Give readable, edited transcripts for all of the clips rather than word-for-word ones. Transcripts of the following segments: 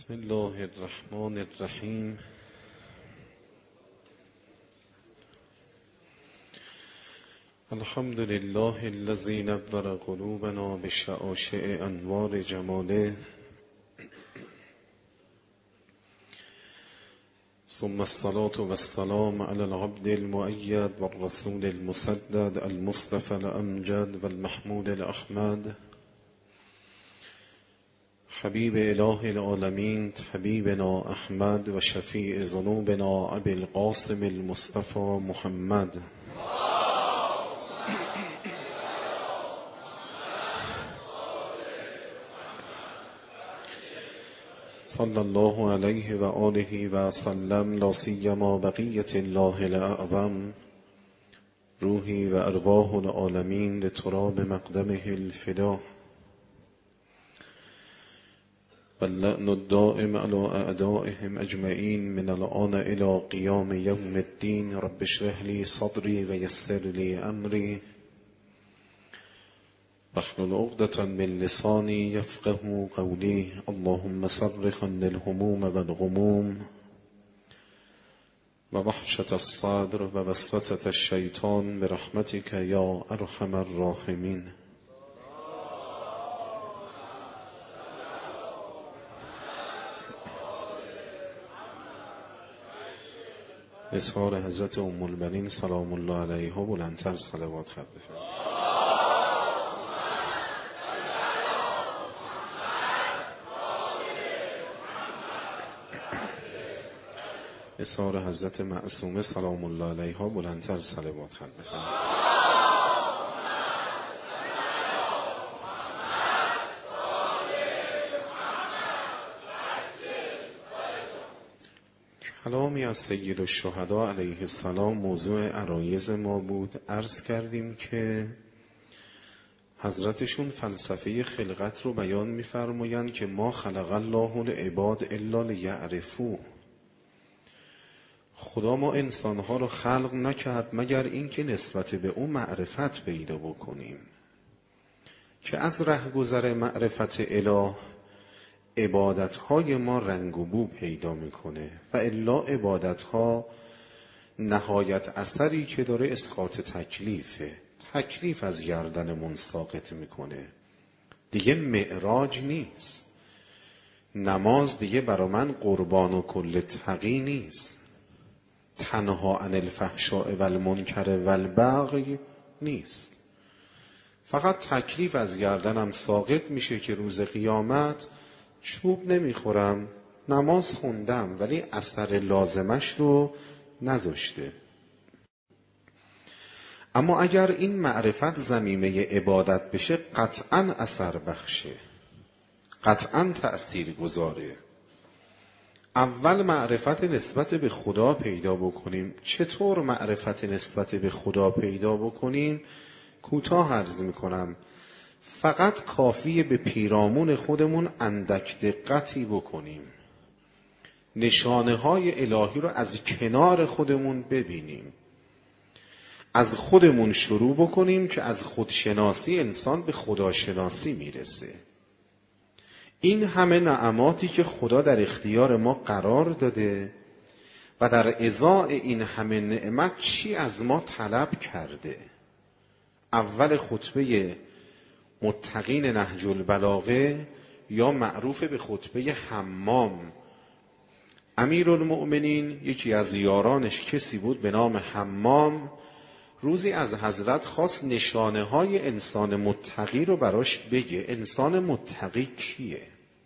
بسم الله الرحمن الرحیم. الحمد لله الذي نور قلوبنا بشعاشع انوار جماله، ثم الصلاة والسلام على العبد المؤيد والرسول المسدد المصطفى الأمجد والمحمود الأحمد، حبیب اله العالمین حبیبنا احمد و شفیع ذنوبنا ابی القاسم المصطفى محمد. صلی الله علیه و آله و سلم، لا سیما بقیة الله الاعظم، روحی و ارواح العالمین لتراب مقدمه الفدا، واللعن الدائم على اعدائهم اجمعین من الآن الى قیام یوم الدین. رب اشرح لی صدری و یسر لی امری واحلل عقدة من لسانی یفقهوا قولی. اللهم صرف عنا الهموم والغموم و وحشة الصدر و وسوسة الشیطان برحمتك یا ارحم الراحمین. اظهار حضرت ام البنین سلام الله علیها بلندتر صلوات خط بفرمایید. اظهار حضرت معصومه سلام الله علیها بلندتر صلوات خط بفرمایید. کلامی از سید الشهدا علیه السلام موضوع عرایض ما بود. عرض کردیم که حضرتشون فلسفه خلقت رو بیان می‌فرمایند که ما خلق الله العباد الا لیعرفوه. خدا ما انسانها رو خلق نکرد مگر اینکه نسبت به اون معرفت پیدا بکنیم، که از رهگذر معرفت اله عبادتهای ما رنگ و بو پیدا میکنه و الا عبادتها نهایت اثری که داره اسقاط تکلیفه. تکلیف از گردنمون ساقط میکنه، دیگه معراج نیست. نماز دیگه برا من قربان و کل تقی نیست. تنها عن الفحشاء والمنکر والبغی نیست. فقط تکلیف از گردنم ساقط میشه که روز قیامت چوب نمیخورم، نماز خوندم ولی اثر لازمش رو نذاشته. اما اگر این معرفت ضمیمه عبادت بشه قطعا اثر بخشه، قطعا تأثیر گذاره. اول معرفت نسبت به خدا پیدا بکنیم. چطور معرفت نسبت به خدا پیدا بکنیم؟ کوتاه عرض میکنم. فقط کافیه به پیرامون خودمون اندک دقتی بکنیم، نشانه های الهی رو از کنار خودمون ببینیم، از خودمون شروع بکنیم که از خودشناسی انسان به خداشناسی میرسه. این همه نعماتی که خدا در اختیار ما قرار داده و در ازای این همه نعمت چی از ما طلب کرده. اول خطبه متقین نهج البلاغه یا معروف به خطبه حمام، امیرالمؤمنین یکی از یارانش کسی بود به نام حمام، روزی از حضرت خواست نشانه های انسان متقی رو براش بگه. انسان متقی کیه؟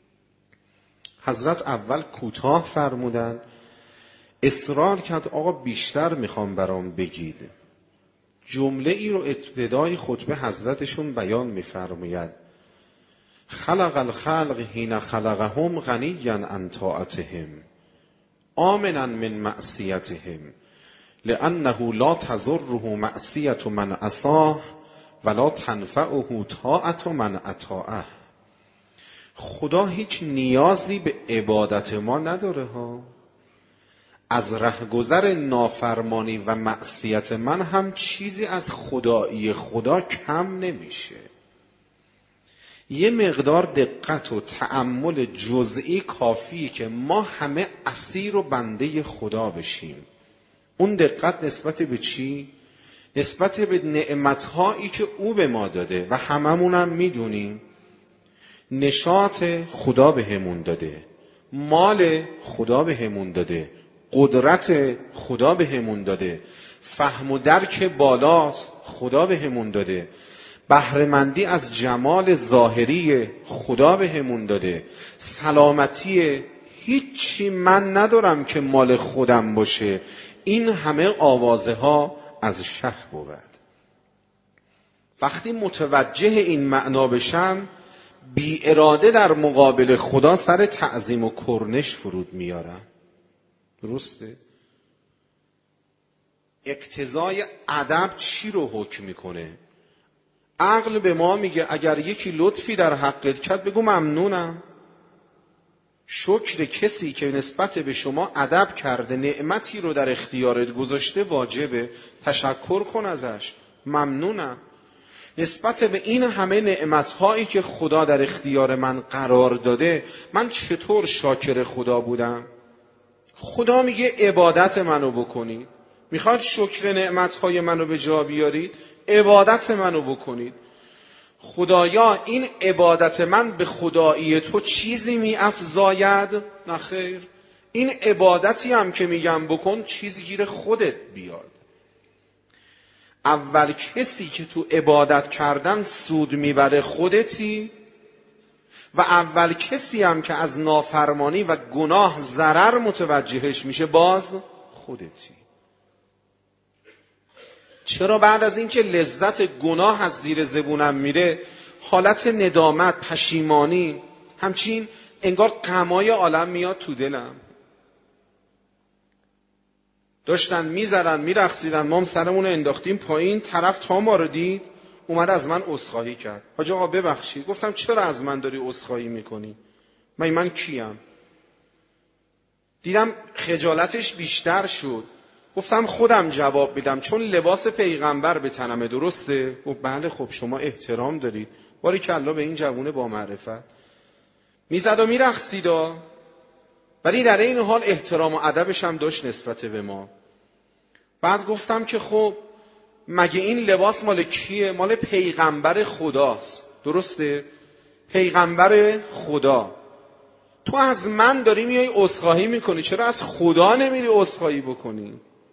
حضرت اول کوتاه فرمودن، اصرار کرد آقا بیشتر میخوام برام بگید. جمله ای رو ابتدای خطبه حضرتشون بیان میفرماید: خلق الخلق حین خلقهم غنیا عن طاعتهم آمنا من معصیتهم لانه لا تضره معصیت من عصاه ولا تنفعه طاعت من اطاعه. خدا هیچ نیازی به عبادت ما نداره ها. از رهگذر نافرمانی و معصیت من هم چیزی از خدایی خدا کم نمیشه. یه مقدار دقت و تأمل جزئی کافیه که ما همه اسیر و بنده خدا بشیم. اون دقت نسبت به چی؟ نسبت به نعمتهایی که او به ما داده و هممونم میدونیم نشاط خدا به همون داده، مال خدا به همون داده، قدرت خدا به همون داده، فهم و درک بالاست خدا به همون داده، بهره‌مندی از جمال ظاهری خدا به همون داده، سلامتی هیچی من ندارم که مال خودم باشه. این همه آوازه ها از شه بود. وقتی متوجه این معنا بشم بی اراده در مقابل خدا سر تعظیم و کرنش فرود میارم. درسته؟ اقتضای ادب چی رو حکم میکنه؟ عقل به ما میگه اگر یکی لطفی در حقت کرد بگو ممنونم. شکر کسی که نسبت به شما ادب کرده، نعمتی رو در اختیارت گذاشته واجبه، تشکر کن ازش، ممنونم. نسبت به این همه نعمتهایی که خدا در اختیار من قرار داده من چطور شاکر خدا بودم؟ خدا میگه عبادت منو بکنید. میخواد شکر نعمتهای منو به جا بیارید، عبادت منو بکنید. خدایا این عبادت من به خدایی تو چیزی می‌افزاید؟ نه خیر. این عبادتی هم که میگم بکن چیزی گیر خودت بیاد. اول کسی که تو عبادت کردن سود میبره خودتی و اول کسی هم که از نافرمانی و گناه ضرر متوجهش میشه باز خودتی. چرا بعد از اینکه لذت گناه از زیر زبونم میره حالت ندامت، پشیمانی، همچین انگار غمای عالم میاد تو دلم؟ داشتن میزدن میرقصیدن، ما هم سرمون رو انداختیم پایین، طرف تا ما رو دید اومد از من عذرخواهی کرد. حاج آقا ببخشید. گفتم چرا از من داری عذرخواهی میکنی؟ من کیم؟ دیدم خجالتش بیشتر شد. گفتم خودم جواب میدم چون لباس پیغمبر به تنمه. درسته؟ گفت بله. خب شما احترام دارید. باریکالله به این جوونه با معرفت. میزد و میرقصید، ولی در این حال احترام و ادبش هم داشت نسبت به ما. بعد گفتم که خب مگه این لباس مال کیه؟ مال پیغمبر خداست. درسته؟ پیغمبر خدا. تو از من داری میای عذرخواهی میکنی، چرا از خدا نمیری عذرخواهی بکنی؟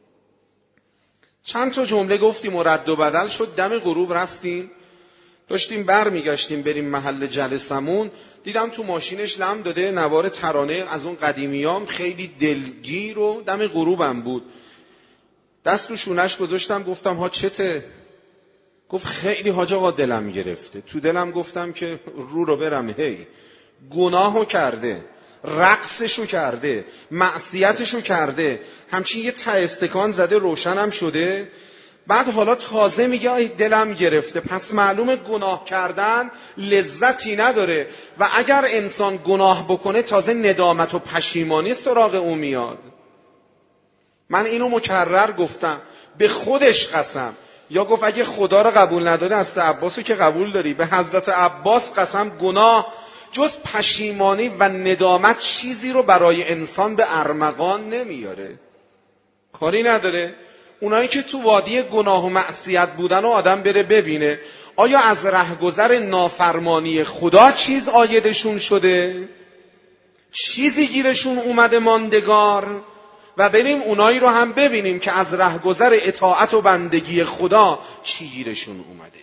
چند تا جمله گفتیم و رد و بدل شد. دم غروب رفتیم، داشتیم برمیگشتیم بریم محل جلسمون، دیدم تو ماشینش لم داده نوار ترانه از اون قدیمیام، خیلی دلگیر و دم غروبم بود. دست تو شونش گذاشتم گفتم ها چته؟ گفت خیلی حاج آقا دلم گرفته. تو دلم گفتم که رو برم، هی گناهو کرده، رقصشو کرده، معصیتشو کرده، همچین یه ته استکان زده روشنم شده. بعد حالا تازه میگه دلم گرفته. پس معلومه گناه کردن لذتی نداره و اگر انسان گناه بکنه تازه ندامت و پشیمانی سراغ او میاد. من اینو مکرر گفتم، به خودش قسم. یا گفت اگه خدا رو قبول نداره حضرت عباسو که قبول داری، به حضرت عباس قسم گناه جز پشیمانی و ندامت چیزی رو برای انسان به ارمغان نمیاره. کاری نداره. اونایی که تو وادی گناه و معصیت بودن و آدم بره ببینه آیا از رهگذر نافرمانی خدا چیز عایدشون شده؟ چیزی گیرشون اومده ماندگار؟ و بریم اونایی رو هم ببینیم که از رهگذر اطاعت و بندگی خدا چی گیرشون اومده.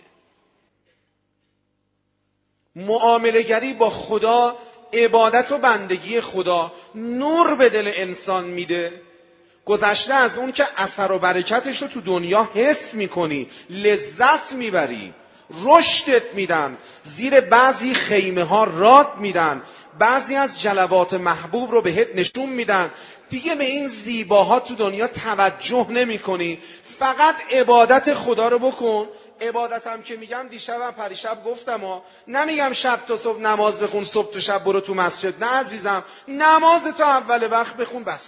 معامله‌گری با خدا، عبادت و بندگی خدا نور به دل انسان میده. گذشته از اون که اثر و برکتش رو تو دنیا حس میکنی، لذت میبری، رشدت میدن، زیر بعضی خیمه ها راد میدن، بعضی از جلوات محبوب رو بهت نشون میدن، دیگه به این زیباها تو دنیا توجه نمی کنی، فقط عبادت خدا رو بکن. عبادتم که میگم دیشبم پریشب گفتم نمیگم شب تا صبح نماز بخون، صبح تا شب برو تو مسجد. نه عزیزم، نماز تا اول وقت بخون بس.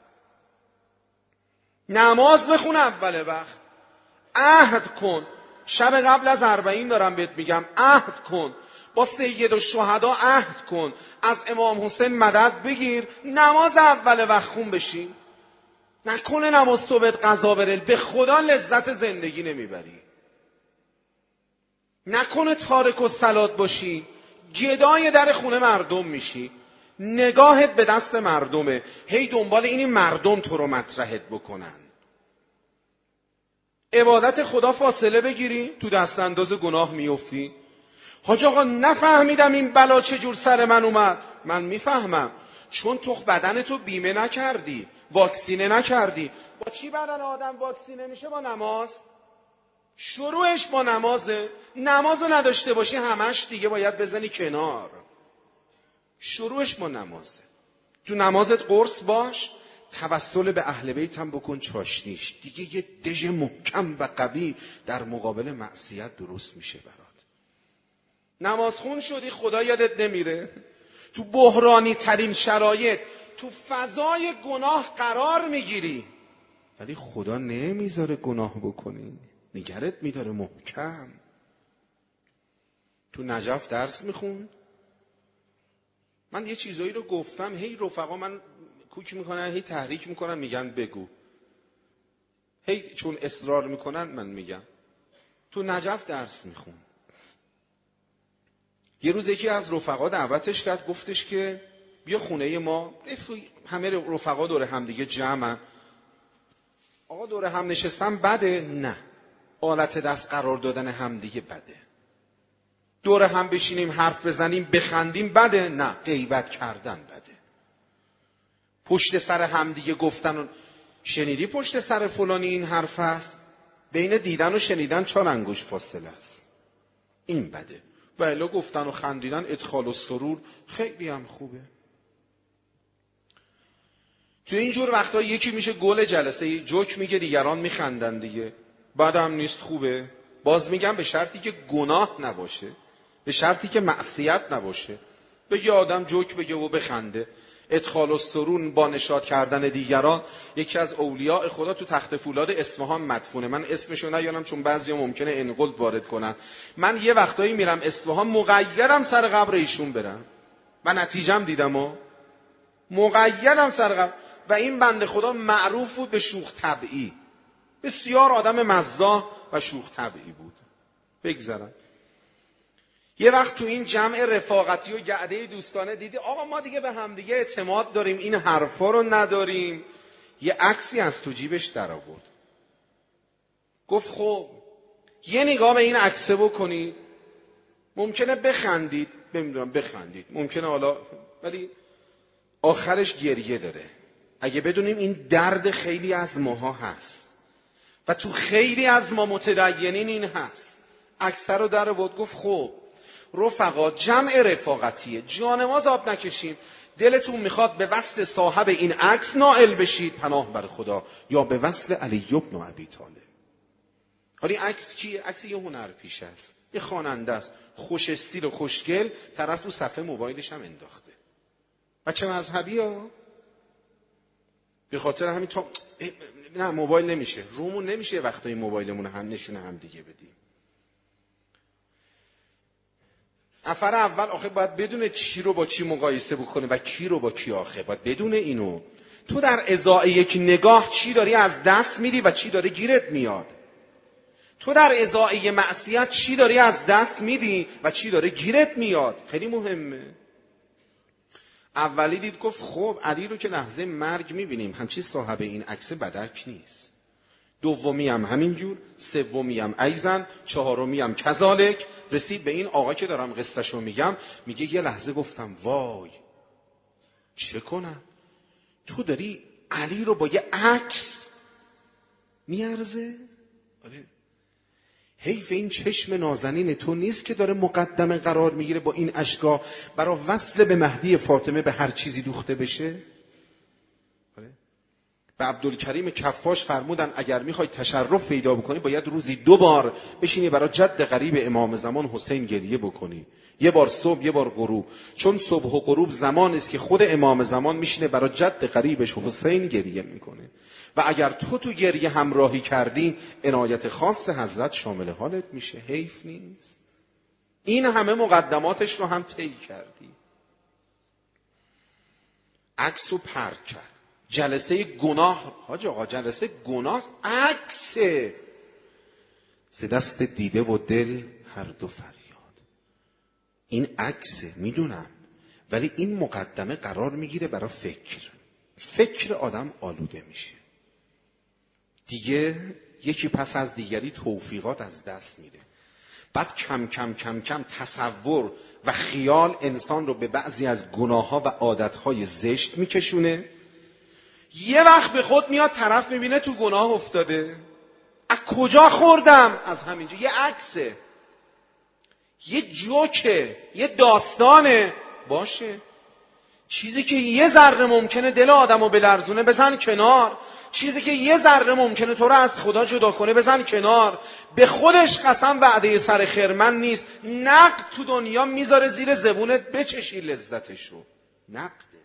نماز بخون اول وقت. عهد کن، شب قبل از 40 دارم بهت میگم، عهد کن با سید الشهدا عهد کن، از امام حسین مدد بگیر، نماز اول وقت خون بشی. نکنه نماز صبح قضا بره، به خدا لذت زندگی نمیبری. نکنه تارک الصلات باشی، گدای در خونه مردم میشی، نگاهت به دست مردمه، هی دنبال این مردم تو رو مطرحت بکنن. عبادت خدا فاصله بگیری، تو دست انداز گناه میفتی. حاج آقا نفهمیدم این بلا چجور سر من اومد. من میفهمم، چون تو بدنتو بیمه نکردی، واکسینه نکردی. با چی بدن آدم واکسینه میشه؟ با نماز. شروعش با نمازه. نمازو نداشته باشی همش دیگه باید بزنی کنار. شروعش با نمازه. تو نمازت قرص باش، توسل به اهل بیت هم بکن چاشنیش، دیگه یه دژ محکم و قوی در مقابل معصیت درست میشه برات. نمازخون شدی، خدا یادت نمیره. تو بحرانی ترین شرایط، تو فضای گناه قرار میگیری، ولی خدا نمیذاره گناه بکنی، نگرت میداره محکم. تو نجف درس میخون، من یه چیزایی رو گفتم، هی رفقا من کوک میکنن، هی تحریک میکنن، میگن بگو، هی چون اصرار میکنن من میگم. تو نجف درس میخون، یه روز یکی از رفقا دعوتش کرد، گفتش که بیا خونه ما، همه رفقا دور هم دیگه جمعن. آقا دور هم نشستن بده؟ نه. آلت دست قرار دادن هم دیگه بده. دور هم بشینیم حرف بزنیم بخندیم بده؟ نه. غیبت کردن بده. پشت سر هم دیگه گفتن، شنیدی پشت سر فلانی این حرف هست؟ بین دیدن و شنیدن 4 انگشت فاصله است. این بده. و الا گفتن و خندیدن ادخال السرور خیلی هم خوبه. تو اینجور وقتا یکی میشه گل جلسه، جوک میگه دیگران میخندن دیگه، بعدم نیست، خوبه. باز میگم به شرطی که گناه نباشه، به شرطی که معصیت نباشه. بگه آدم جوک بگه و بخنده. ادخال السرور با نشاط کردن دیگران. یکی از اولیاء خدا تو تخت فولاد اصفهان مدفونه، من اسمشو نیارم چون بعضیا ممکنه انقلب وارد کنن. من یه وقتایی میرم اصفهان مقیدم سر قبر ایشون برم، من نتیجم دیدم و مقیدم سر قبر. و این بنده خدا معروف بود به شوخ طبعی، بسیار آدم مزاح و شوخ طبعی بود. بگذارم یه وقت تو این جمع رفاقتی و گعده دوستانه دیدی آقا ما دیگه به همدیگه اعتماد داریم، این حرفا رو نداریم. یه عکسی از تو جیبش در آورد، گفت خب یه نگاه به این عکسه بکنید، ممکنه بخندید، نمیدونم بخندید، ممکنه حالا، ولی آخرش گریه داره. اگه بدونیم این درد خیلی از ماها هست و تو خیلی از ما متدینین این هست. عکس رو در آورد، گفت خب رفقا جمع رفاقتیه، جانماز آب نکشیم. دلتون میخواد به وصل صاحب این عکس نائل بشید، پناه بر خدا، یا به وصل علی بن ابی طالب. حالا عکس چیه؟ عکس یه هنرپیشه است، یه خواننده است، خوش استیل و خوشگل، طرف رو صفحه موبایلش هم انداخته. بچه مذهبی ها به خاطر همین تا نه موبایل نمیشه، رومون نمیشه وقتایی موبایلمون هم نشونه هم دیگه بدیم. نفر اول آخه باید بدونه چی رو با چی مقایسه بکنه و کی رو با کی. آخه باید بدونه اینو. تو در ازای یک نگاه چی داری از دست میدی و چی داره گیرت میاد. تو در ازای معصیت چی داری از دست میدی و چی داره گیرت میاد. خیلی مهمه. اولی دید گفت خب علی رو که لحظه مرگ میبینیم، همچی صاحب این عکس بدک نیست. دومی هم همینجور، سومی هم ایزن، چهارمی هم کذالک. رسید به این آقا که دارم قصهشو میگم، میگه یه لحظه گفتم وای چه کنم، تو داری علی رو با یه عکس میارزه؟ آره. حیف این چشم نازنین تو نیست که داره مقدمه قرار میگیره با این اشکا برای وصل به مهدی فاطمه به هر چیزی دوخته بشه. آره. به عبدالکریم کفاش فرمودن اگر میخوای تشرف پیدا بکنی باید روزی 2 بار بشینی برای جد غریب امام زمان حسین گریه بکنی، یه بار صبح یه بار غروب، چون صبح و غروب زمان است که خود امام زمان میشینه برای جد غریبش حسین گریه میکنه. و اگر تو گریه همراهی کردی عنایت خاص حضرت شامل حالت میشه. حیف نیست؟ این همه مقدماتش رو هم طی کردی. عکس رو پرت کرد. جلسه گناه، حاج آقا جلسه گناه عکسه. ز دست دیده و دل هر دو فریاد. این عکسه، میدونم، ولی این مقدمه قرار میگیره برای فکر آدم آلوده میشه دیگه، یکی پس از دیگری توفیقات از دست میده. بعد کم کم کم کم تصور و خیال انسان رو به بعضی از گناه‌ها و عادت‌های زشت میکشونه. یه وقت به خود میاد طرف میبینه تو گناه افتاده. از کجا خوردم؟ از همینجا. یه عکسه، یه جوکه، یه داستانه. باشه، چیزی که یه ذره ممکنه دل آدمو بلرزونه بزن کنار. چیزی که یه ذره ممکنه تو رو از خدا جدا کنه بزن کنار. به خودش قسم وعده سر خرمن نیست. نقد تو دنیا میذاره زیر زبونت بچشی لذتشو. نقده.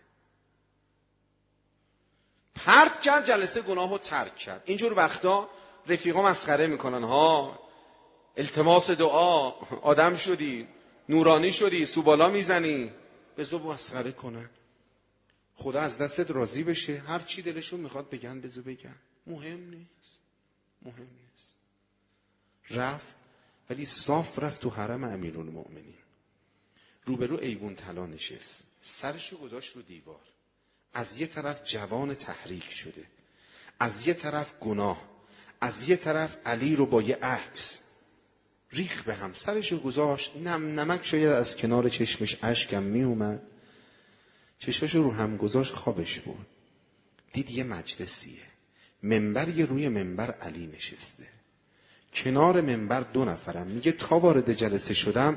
پرت کرد، جلسه گناهو ترک کرد. اینجور وقتا رفیقا مسخره میکنن، ها التماس دعا، آدم شدی، نورانی شدی، سوبالا میزنی. بذار مسخره کنن، خدا از دستت راضی بشه. هر چی دلشون میخواد بگن بذار بگن، مهم نیست. رفت، ولی صاف رفت تو حرم امیرالمؤمنین. روبرو ایوون طلا نشست، سرشو گذاشت رو دیوار. از یه طرف جوان تحریک شده، از یه طرف گناه، از یه طرف علی رو با یه عکس ریخ به هم. سرشو گذاشت، نمک شاید از کنار چشمش اشکم می اومد. چشمشو رو هم گذاشت، خوابش بود. دید یه مجلسیه، منبری روی منبر علی نشسته، کنار منبر 2 نفرم. میگه تا وارد جلسه شدم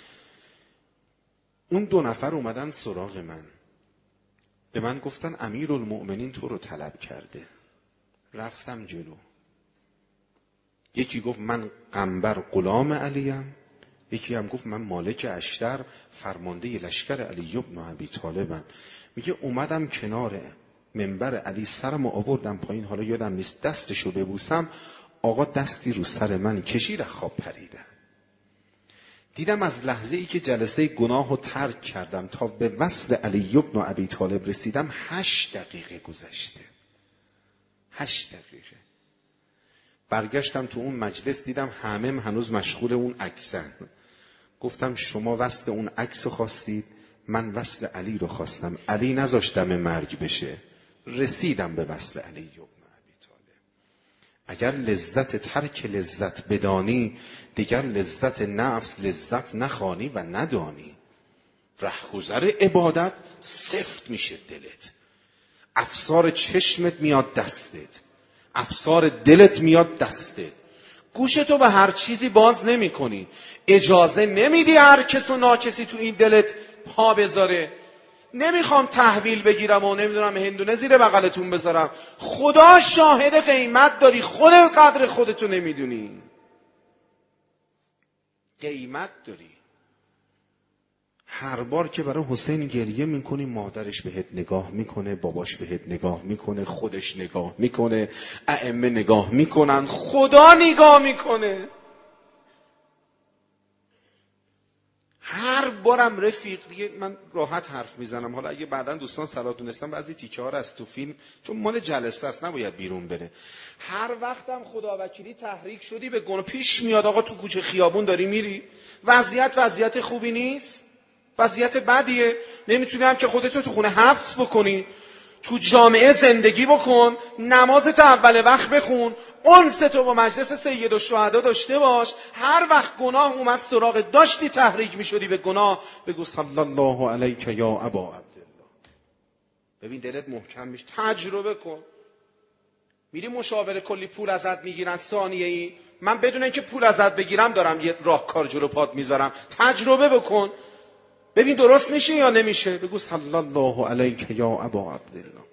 اون 2 نفر اومدن سراغ من، به من گفتن امیرالمؤمنین تو رو طلب کرده. رفتم جلو. یکی گفت من قنبر غلام علیم، یکی هم گفت من مالک اشتر فرمانده لشکر علی بن ابی طالبم. میگه اومدم کنار منبر علی، سرمو آوردم پایین، حالا یادم نیست دستشو ببوسم. آقا دستی رو سر من کشید، از خواب پریدم. دیدم از لحظه ای که جلسه گناهو ترک کردم تا به وصل علی بن ابی طالب رسیدم 8 دقیقه گذشته. 8 دقیقه. برگشتم تو اون مجلس، دیدم همه هنوز مشغول اون عکسن. گفتم شما وصل اون عکس رو خواستید، من وصل علی رو خواستم. علی نذاشتم مرگ بشه، رسیدم به وصل علی بن ابی طالب. اگر لذت ترک لذت بدانی، دیگر لذت نفس لذت نخوانی و ندانی. رهگذر عبادت سفت میشه دلت، افسار چشمت میاد دستت، افسار دلت میاد دستت. گوشتو به هر چیزی باز نمی کنی، اجازه نمیدی هر کس و ناکسی تو این دلت پا بذاره. نمیخوام تحویل بگیرم و نمیدونم هندونه زیر بغلتون بذارم. خدا شاهد قیمت داری، خودت قدر خودتو نمیدونی. قیمت داری. هر بار که برای حسین گریه میکنی مادرش بهت نگاه میکنه، باباش بهت نگاه میکنه، خودش نگاه میکنه، ائمه نگاه میکنن، خدا نگاه میکنه. هر بارم رفیق دیگه، من راحت حرف میزنم، حالا اگه بعداً دوستان صلاح دونستن بعضی تیکه ها رو از تو فیلم، چون مال جلسه است نباید بیرون بره. هر وقتم خدا وکیلی تحریک شدی به گناه، پیش میاد آقا تو کوچه خیابون داری میری، وضعیت خوبی نیست، وضعیت بدیه، نمیتونی هم که خودتو تو خونه حبس بکنی، تو جامعه زندگی بکن، نمازت اول وقت بخون، انستو با مجلس سید الشهدا داشته باش. هر وقت گناه اومد سراغ داشتی تحریک میشدی به گناه، بگو صلی الله علیک یا ابا عبدالله. ببین دلت محکم میشه. تجربه کن. میری مشاوره کلی پول ازت میگیرن ثانیه ای، من بدون اینکه پول ازت بگیرم دارم یه راهکار جلو پات میذارم. تجربه بکن ببین درست میشه یا نمیشه. بگو صلی الله علیک یا ابا عبدالله.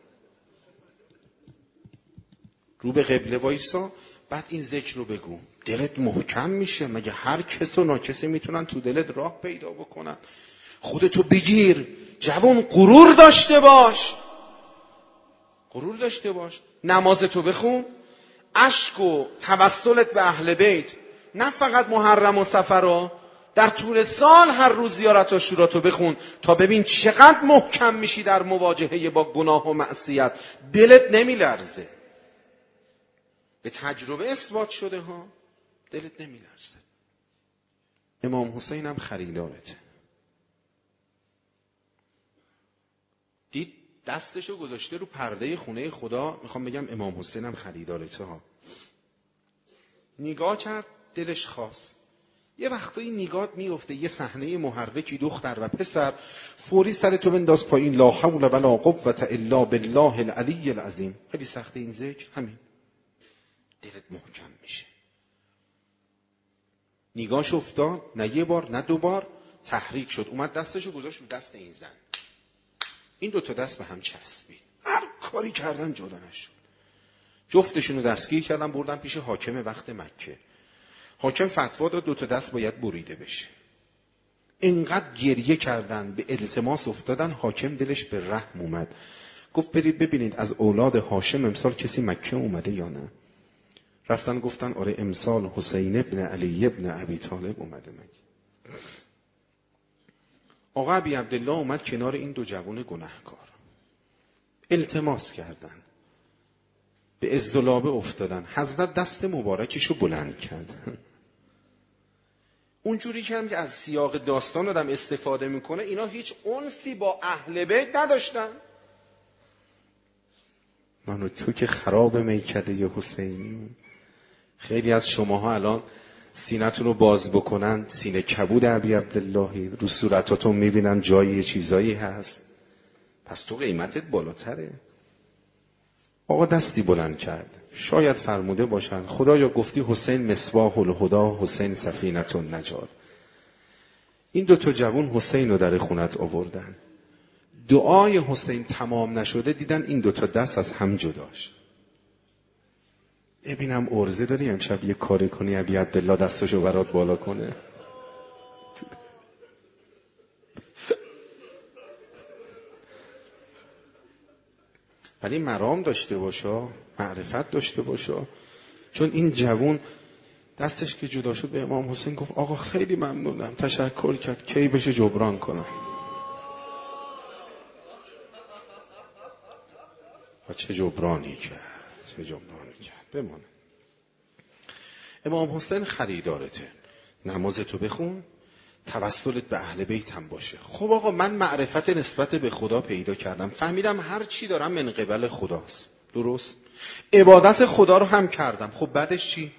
رو به قبله وایسا، بعد این ذکر رو بگو، دلت محکم میشه. مگه هر کس و ناکسی میتونن تو دلت راه پیدا بکنن؟ خودتو بگیر جوان، غرور داشته باش، نمازتو بخون، اشک و توسلت به اهل بیت، نه فقط محرم و سفر، در طول سال هر روز زیارت عاشورا تو بخون تا ببین چقدر محکم میشی در مواجهه با گناه و معصیت. دلت نمیلرزه. به تجربه اثبات شده ها. دلت نمیلرزه. امام حسین هم خریدارته. دید دستشو گذاشته رو پرده خونه خدا. میخوام بگم امام حسین هم خریدارته ها. نگاه کرد، دلش خواست. یه وقتایی نگات میفته یه صحنه محرکی، دختر و پسر، فوری سرتو بنداز پایین، لا حول ولا قوة الا بالله العلی العظیم. خیلی سخته این ذکر، همین. دلت محکم میشه. نگاهش افتاد، نه یه بار نه دو بار، تحریک شد، اومد دستشو گذاشت رو دست این زن. این دوتا دست به هم چسبید، هر کاری کردن جدا نشد. جفتشونو دستگیر کردن، بردن پیش حاکم وقت مکه. حاکم فتوا داد دوتا دست باید بریده بشه. اینقدر گریه کردن، به التماس افتادن، حاکم دلش به رحم اومد. گفت برید ببینید از اولاد هاشم امسال کسی مکه اومده یا نه. رفتن گفتن آره امسال حسین ابن علی ابن ابی طالب اومده مکه. آقا ابی عبدالله اومد کنار این دو جوان گناهکار، التماس کردن، به اذلابه افتادن. حضرت دست مبارکشو بلند کرد. اونجوری که از سیاق داستان آدم استفاده میکنه، اینا هیچ انسی با اهل بیت نداشتن. من و تو که خراب میکده ی حسینی. خیلی از شماها الان سینه‌تون رو باز بکنن، سینه کبود ابی عبداللهی، رو صورتاتون میبینن جایی یه چیزایی هست، پس تو قیمتت بالاتره. آقا دستی بلند کرد، شاید فرموده باشند خدایا گفتی حسین مصباح الهدی، حسین سفینة النجات. این دوتا جوان حسین رو در خونت آوردن. دعای حسین تمام نشده، دیدن این دوتا دست از هم جداش. ببینم ارزه داری امشب یه کاری کنی ابی عبدالله دستشو برات بالا کنه. ولی مرام داشته باشا، معرفت داشته باشا. چون این جوون دستش که جدا شد به امام حسین گفت آقا خیلی ممنونم، تشکر کرد، کی بشه جبران کنم. و چه جبرانی کرد، چه جبرانی کرد. بمانه. امام حسین خریدارته. نمازتو بخون، توسلت به اهل بیت هم باشه. خب آقا من معرفت نسبت به خدا پیدا کردم، فهمیدم هر چی دارم من قبل خداست، درست؟ عبادت خدا رو هم کردم. خب بعدش چی؟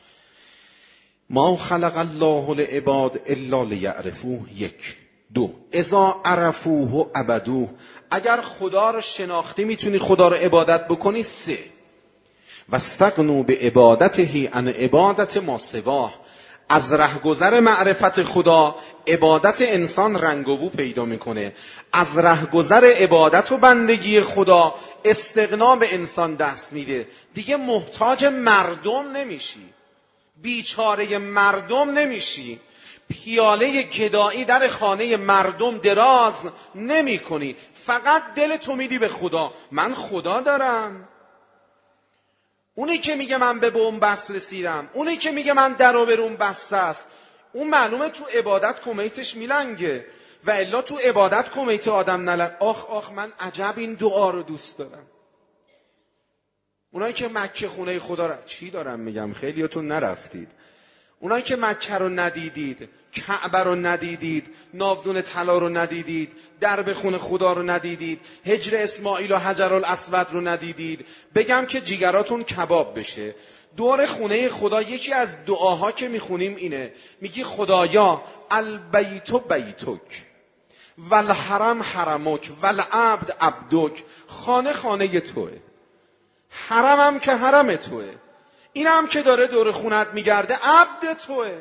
ما خلق الله العباد الا لیعرفوه. 1 2 اذا عرفوه عبدوه. اگر خدا رو شناختی میتونی خدا رو عبادت بکنی. 3 واستغنوا بعبادته عن عبادت ما سواه. از رهگذر معرفت خدا عبادت انسان رنگ و بو پیدا میکنه. از رهگذر عبادت و بندگی خدا استغنا به انسان دست میده. دیگه محتاج مردم نمیشی، بیچاره مردم نمیشی، پیاله گدایی در خانه مردم دراز نمی کنی. فقط دل تو میدی به خدا. من خدا دارم. اونی که میگه من به بنبست رسیدم، اونی که میگه من در و برون بسته است، اون معلومه تو عبادت کمیتش میلنگه، و الا تو عبادت کمیت آدم نلنگ. آخ من عجب این دعا رو دوست دارم. اونایی که مکه خونه خدا رو چی دارم میگم، خیلیاتون نرفتید. اونایی که مکه رو ندیدید، کعبه رو ندیدید، ناودون طلا رو ندیدید، درب خونه خدا رو ندیدید، حجر اسماعیل و حجر الاسود رو ندیدید، بگم که جیگراتون کباب بشه. دور خونه خدا یکی از دعاها که میخونیم اینه، میگی خدایا البیت بیتک والحرم حرمک والعبد عبدک. خانه توه، حرمم که حرم توه، اینم که داره دور خونت میگرده عبد توه.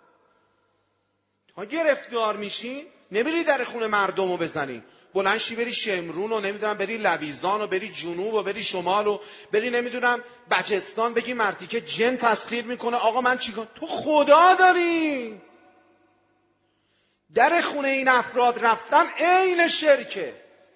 تا گرفتار میشی نمیری در خونه مردم رو بزنی، بلنشی بری شمرون و نمیدونم بری لویزان و بری جنوب و بری شمال و بری نمیدونم بچستان، بگی مرتی که جن تسخیر میکنه. آقا من چیکار؟ تو خدا داری. در خونه این افراد رفتن عین شرکه،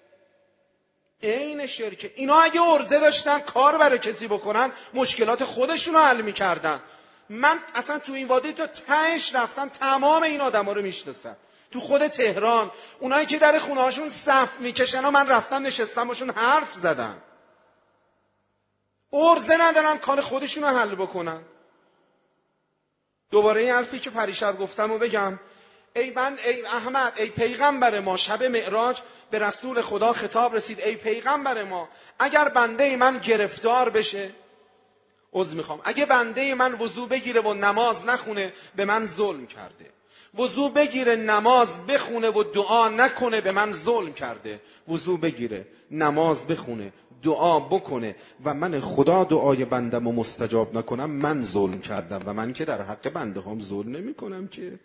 عین شرکه. اینا اگه عرضه داشتن کار برای کسی بکنن مشکلات خودشونو حل میکردن. من اصلا تو این وادی تا تهش رفتم، تمام این آدما رو میشناسم. تو خود تهران اونایی که در خونه هاشون صف میکشن و من رفتم نشستم باشون حرف زدم. ارزه ندارن کار خودشون رو حل بکنن. دوباره این حرفی که پریشب گفتم و بگم، ای احمد، ای پیغمبر ما، شب معراج به رسول خدا خطاب رسید، ای پیغمبر ما، اگر بنده من گرفتار بشه، میخوام، اگه بنده من وضو بگیره و نماز نخونه به من ظلم کرده، وضو بگیره نماز بخونه و دعا نکنه به من ظلم کرده، وضو بگیره نماز بخونه دعا بکنه و من خدا دعای بندم و مستجاب نکنم من ظلم کردم و من که در حق بنده هم ظلم نمی کنم که.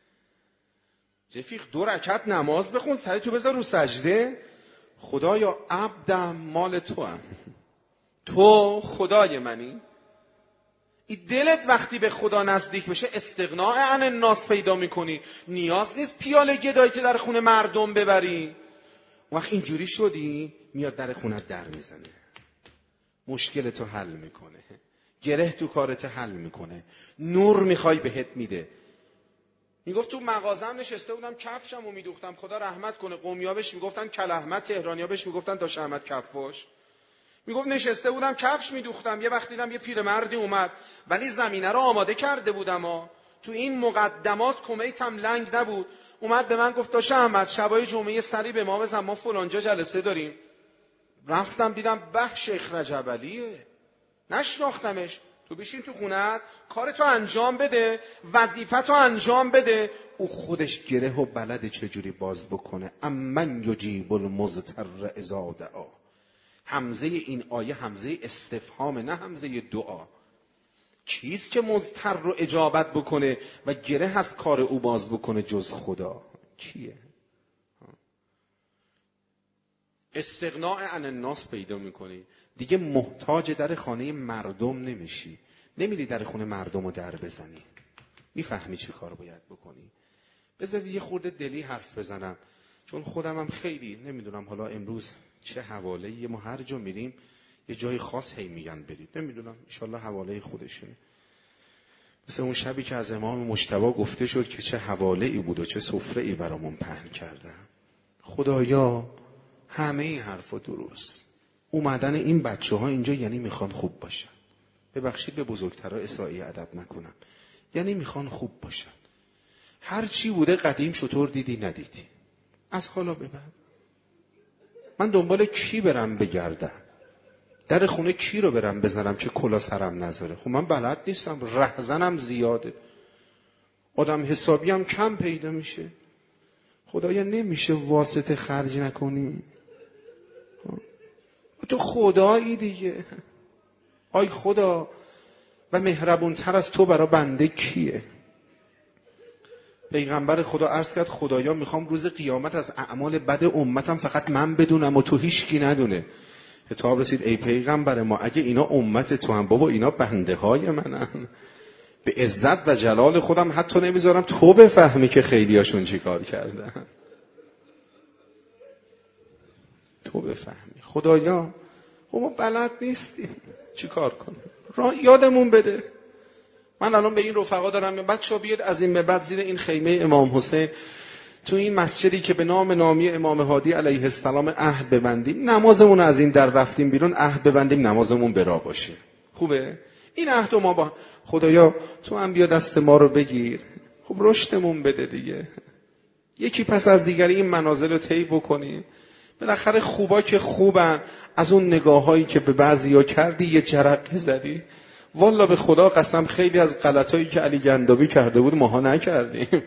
رفیق 2 رکعت نماز بخون، سر تو بذار رو سجده، خدایا عبدم مال تو هم، تو خدای منی. این دلت وقتی به خدا نزدیک بشه استغناء عن الناس پیدا میکنی، نیاز نیست پیاله گدایی که در خونه مردم ببری. وقت اینجوری شدی میاد در خونت در میزنه، مشکلتو حل میکنه، گره تو کارت حل میکنه، نور میخوای بهت میده. میگفت تو مغازم نشسته بودم کفشمو میدوختم، خدا رحمت کنه، قومیا بهش میگفتن کل احمد، تهرانیا بهش میگفتن داش احمد کفاش. میگفت نشسته بودم کفش میدوختم، یه وقت دیدم یه پیرمردی اومد، ولی زمینه رو آماده کرده بودم تو این مقدمات کمیتم لنگ نبود، اومد به من گفت داش احمد شبای جمعه سری به ما بزن، ما فلانجا جلسه داریم. رفتم دیدم به شیخ رجب علیه، نشناختمش. تو بشین تو خونت کارتو انجام بده، وظیفتو انجام بده، او خودش گره و بلده چجوری باز بکنه. امن یجیب المضطر اذا دعا. همزه این آیه همزه استفهام، نه همزه دعا. کیست که مضطر رو اجابت بکنه و گره از کار او باز بکنه جز خدا؟ کیه؟ استغناء عن الناس پیدا میکنی، دیگه محتاج در خانه مردم نمیشی، نمیری در خونه مردم رو در بزنی، میفهمی چی کار باید بکنی. بذار یه خورده دلی حرف بزنم، چون خودم هم خیلی نمیدونم حالا امروز چه حواله‌ای، ما هر جا میریم یه جای خاص هی میگن برید، نمیدونم انشالله حواله خودشونه. مثل اون شبی که از امام مجتبی گفته شد که چه حواله‌ای بود و چه سفره‌ای برامون پهن کردن. خدایا همه این حرفا درست، اومدن این بچه‌ها اینجا یعنی میخوان خوب باشن. ببخشید به بزرگترها اساءه ادب نکنم، یعنی میخوان خوب باشن. هر چی بوده قدیم شطور دیدی ندیدی، از حالا به بعد من دنبال کی برم بگردم؟ در خونه کی رو برم بزنم که کلا سرم نذاره؟ خب من بلد نیستم، رهزنم زیاده، آدم حسابی هم کم پیدا میشه. خدایا نمیشه واسطه خرج نکنی؟ تو خدایی دیگه. آی خدا، و مهربونتر از تو برای بنده کیه؟ پیغمبر خدا عرض کرد خدایا میخوام روز قیامت از اعمال بد امتم فقط من بدونم و تو هیچکی ندونه. خطاب رسید ای پیغمبر ما، اگه اینا امت تو هم، بابا اینا بنده های منن، به عزت و جلال خودم حتی نمیذارم تو بفهمی که خیلیاشون چی کار کردن، تو بفهمی. خدایا ما بلد نیستیم چی کار کنیم، یادمون بده. من الان به این رفقا دارم بچه‌ها بیاد از این به بعد زیر این خیمه امام حسین تو این مسجدی که به نام نامی امام هادی علیه السلام عهد ببندیم، نمازمون از این در رفتیم بیرون عهد ببندیم نمازمون برا باشه. خوبه؟ این عهد ما با خدایا تو هم بیا دست ما رو بگیر، خب رشدمون بده دیگه، یکی پس از دیگری این منازل رو طی بکنیم. بالاخره خوبا که خوبن، از اون نگاهایی که به بعضیا کردی یه جرقه زدی. والله به خدا قسم خیلی از غلطایی که علی گندابی کرده بود ماها نکردیم.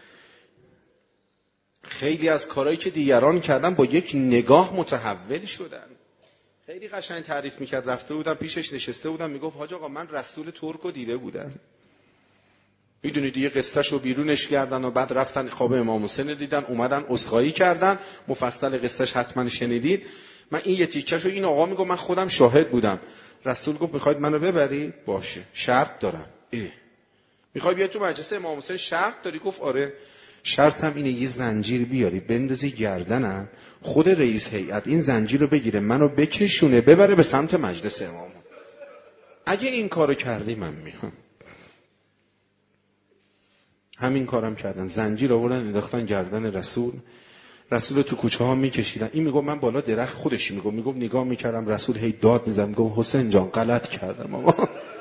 خیلی از کارهایی که دیگران کردن با یک نگاه متحول شدن. خیلی قشنگ تعریف میکرد، رفته بودم پیشش نشسته بودم میگفت حاج آقا من رسول ترک رو دیده بودم. میدونید دیگه قصهشو بیرونش کردن و بعد رفتن خواب امام حسین دیدن، اومدن عذرخواهی کردن، مفصل قصهش حتما شنیدید. من این یه تیکه‌شو این آقا میگه من خودم شاهد بودم. رسول گفت میخواید منو ببرید؟ باشه شرط دارم. میخوای بیای تو مجلس امام حسین؟ شرط داری؟ گفت آره. شرطم اینه یه زنجیر بیاری بندازی گردنم، خود رئیس هیئت این زنجیر رو بگیره منو بکشونه ببره به سمت مجلس امام. اگه این کارو کردی من میام. همین کارم کردن، زنجیر آوردن انداختن گردن رسول تو کوچه ها میکشیدن. این میگه من بالا درخت، خودش میگه نگاه میکردم رسول هی داد میزنم، میگم حسین جان غلط کردم اما